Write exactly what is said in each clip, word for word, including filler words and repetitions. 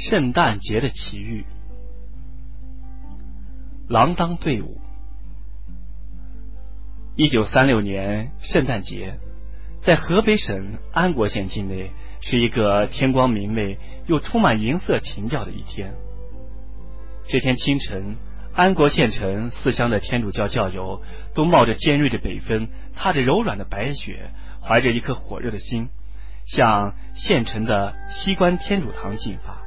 圣诞节的奇遇。锒铛队伍。一九三六年圣诞节，在河北省安国县境内，是一个天光明媚又充满银色情调的一天。这天清晨，安国县城四乡的天主教教友都冒着尖锐的北风，踏着柔软的白雪，怀着一颗火热的心，向县城的西关天主堂进发。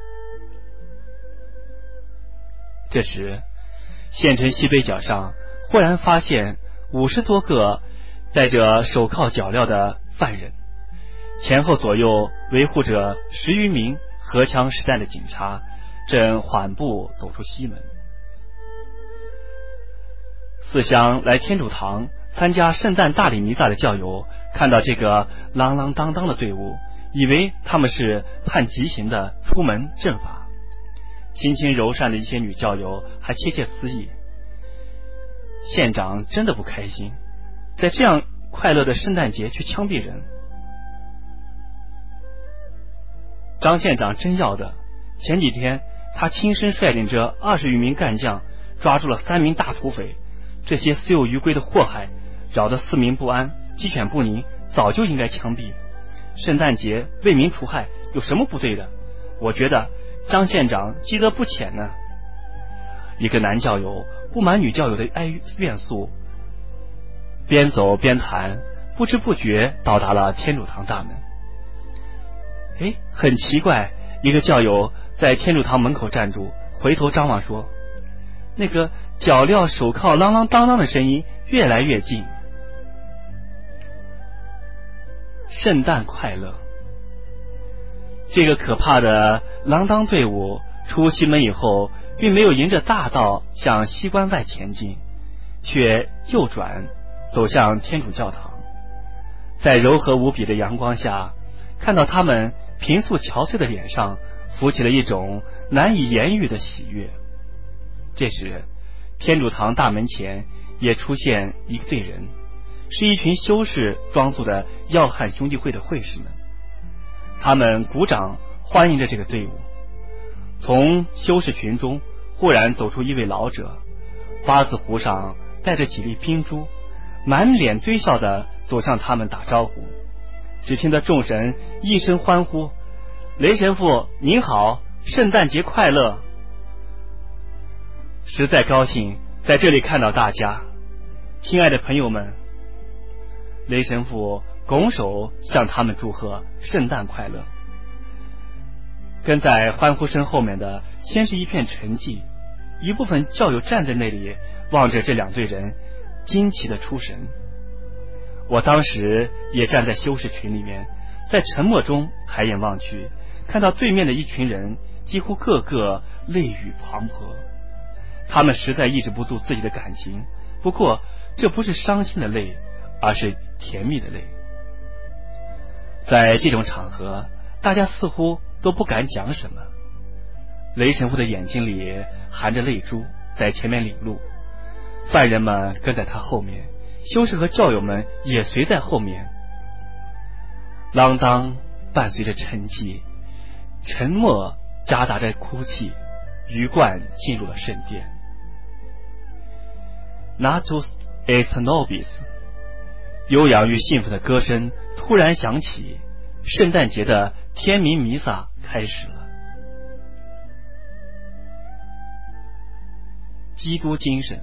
这时，县城西北角上忽然发现五十多个戴着手铐脚镣的犯人，前后左右维护着十余名荷枪实弹的警察，正缓步走出西门。四乡来天主堂参加圣诞大礼弥撒的教友看到这个啷啷当当的队伍，以为他们是判极刑的出门正法。轻轻柔善的一些女教友还窃窃私语，县长真的不开心，在这样快乐的圣诞节去枪毙人。张县长真要的，前几天他亲身率领着二十余名干将抓住了三名大土匪，这些私有余规的祸害扰得四民不安，鸡犬不宁，早就应该枪毙。圣诞节为民除害有什么不对的？我觉得张县长积德不浅呢。一个男教友不满女教友的哀怨诉，边走边谈，不知不觉到达了天主堂大门。哎，很奇怪，一个教友在天主堂门口站住，回头张望说，那个脚镣手铐啷啷当当的声音越来越近。圣诞快乐。这个可怕的锒铛队伍出西门以后，并没有沿着大道向西关外前进，却右转走向天主教堂。在柔和无比的阳光下，看到他们平素憔悴的脸上浮起了一种难以言喻的喜悦。这时，天主堂大门前也出现一队人，是一群修士装束的要汉兄弟会的会士们。他们鼓掌欢迎着这个队伍。从修士群中忽然走出一位老者，八字胡上带着几粒冰珠，满脸堆笑的走向他们打招呼。只听得众神一声欢呼，雷神父您好，圣诞节快乐。实在高兴在这里看到大家，亲爱的朋友们。雷神父拱手向他们祝贺圣诞快乐。跟在欢呼声后面的先是一片沉寂，一部分教友站在那里望着这两队人，惊奇的出神。我当时也站在修士群里面，在沉默中抬眼望去，看到对面的一群人几乎个个泪雨滂沱，他们实在抑制不住自己的感情，不过这不是伤心的泪，而是甜蜜的泪。在这种场合，大家似乎都不敢讲什么。雷神父的眼睛里含着泪珠，在前面领路，犯人们跟在他后面，修士和教友们也随在后面。锒铛伴随着沉寂，沉默夹杂着哭泣，鱼贯进入了圣殿。 Natus et nobis， 悠扬与幸福的歌声突然响起，圣诞节的天民弥撒开始了。基督精神。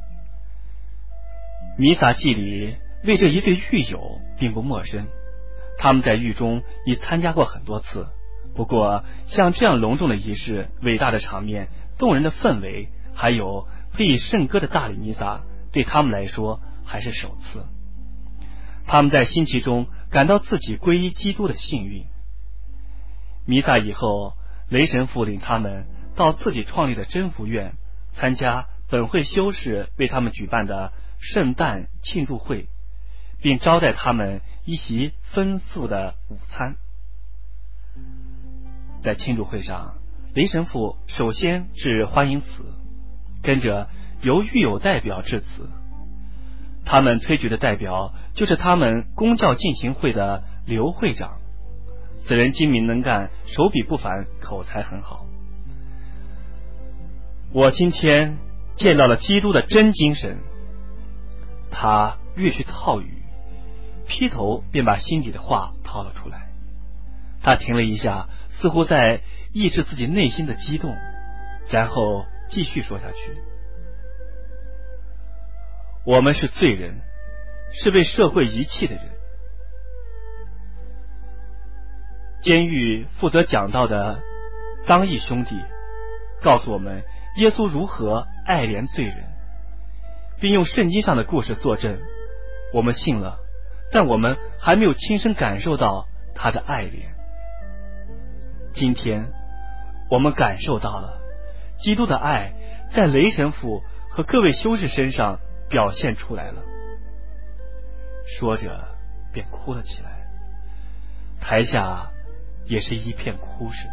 弥撒祭里为这一对狱友并不陌生，他们在狱中已参加过很多次，不过像这样隆重的仪式、伟大的场面、动人的氛围，还有配以圣歌的大礼弥撒，对他们来说还是首次。他们在新奇中感到自己皈依基督的幸运。弥撒以后，雷神父领他们到自己创立的真福院参加本会修士为他们举办的圣诞庆祝会，并招待他们一席丰富的午餐。在庆祝会上，雷神父首先致欢迎词，跟着由狱友代表致辞。他们推举的代表就是他们公教进行会的刘会长。 此人精明能干，手笔不凡，口才很好。我今天见到了基督的真精神。他越去套语，劈头便把心底的话掏了出来。他停了一下，似乎在抑制自己内心的激动，然后继续说下去。我们是罪人，是被社会遗弃的人。监狱负责讲道的当义兄弟告诉我们耶稣如何爱怜罪人，并用圣经上的故事作证。我们信了，但我们还没有亲身感受到他的爱怜。今天我们感受到了基督的爱在雷神父和各位修士身上表现出来了。说着便哭了起来，台下也是一片哭声。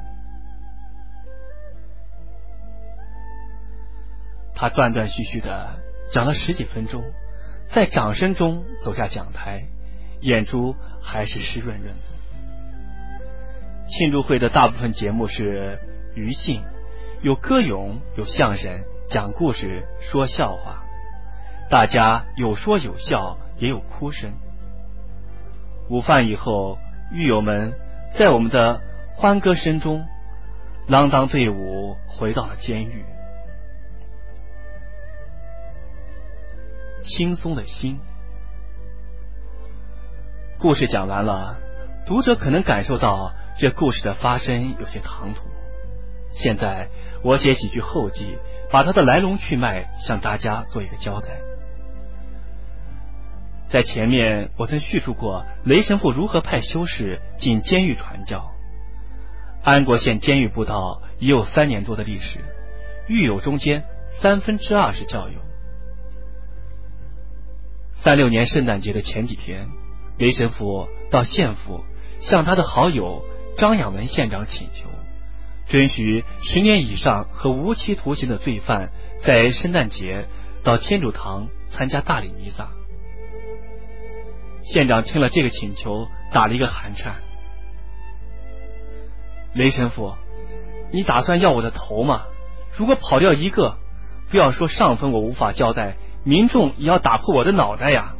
他断断续续的讲了十几分钟，在掌声中走下讲台，眼珠还是湿润润的。庆祝会的大部分节目是娱兴，有歌咏，有相声，讲故事，说笑话，大家有说有笑，也有哭声。午饭以后，狱友们在我们的欢歌声中，锒铛队伍回到了监狱。轻松的心。故事讲完了，读者可能感受到这故事的发生有些唐突。现在我写几句后记，把它的来龙去脉向大家做一个交代。在前面我曾叙述过雷神父如何派修士进监狱传教。安国县监狱布道已有三年多的历史，狱友中间三分之二是教友。三六年圣诞节的前几天，雷神父到县府向他的好友张养文县长请求，准许十年以上和无期徒刑的罪犯在圣诞节到天主堂参加大礼弥撒。县长听了这个请求，打了一个寒颤。雷神父，你打算要我的头吗？如果跑掉一个，不要说上峰我无法交代，民众也要打破我的脑袋呀。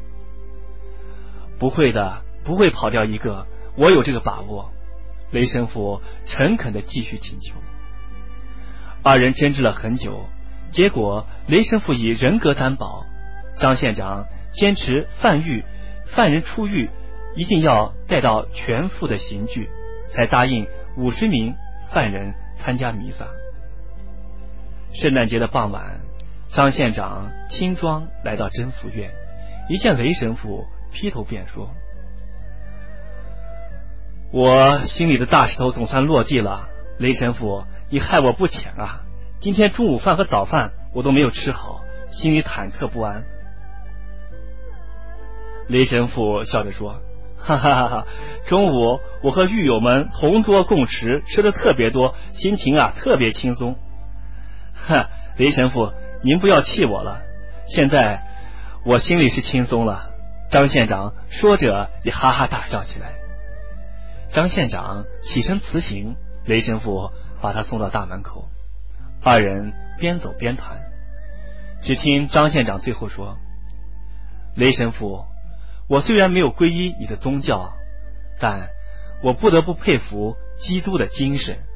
不会的，不会跑掉一个，我有这个把握。雷神父诚恳地继续请求。二人争执了很久，结果雷神父以人格担保，张县长坚持犯狱犯人出狱一定要带到全副的刑具，才答应五十名犯人参加弥撒。圣诞节的傍晚，张县长轻装来到真福院，一见雷神父，劈头便说：我心里的大石头总算落地了，雷神父，你害我不浅啊！今天中午饭和早饭我都没有吃好，心里忐忑不安。雷神父笑着说：哈哈哈哈，中午我和狱友们同桌共食，吃的特别多，心情啊特别轻松。哈，雷神父，您不要气我了，现在我心里是轻松了。张县长说着也哈哈大笑起来。张县长起身辞行，雷神父把他送到大门口，二人边走边谈。只听张县长最后说：雷神父，我虽然没有皈依你的宗教，但我不得不佩服基督的精神。